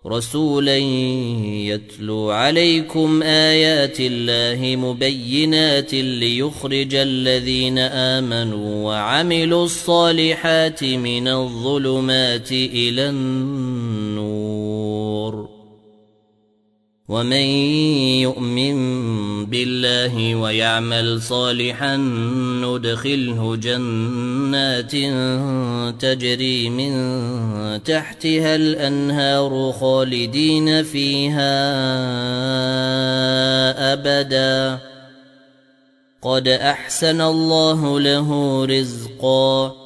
رسولا يتلو عليكم آيات الله مبينات ليخرج الذين آمنوا وعملوا الصالحات من الظلمات إلى النور ومن يؤمن بالله ويعمل صالحا ندخله جنات تجري من تحتها الأنهار خالدين فيها أبدا قد أحسن الله له رزقا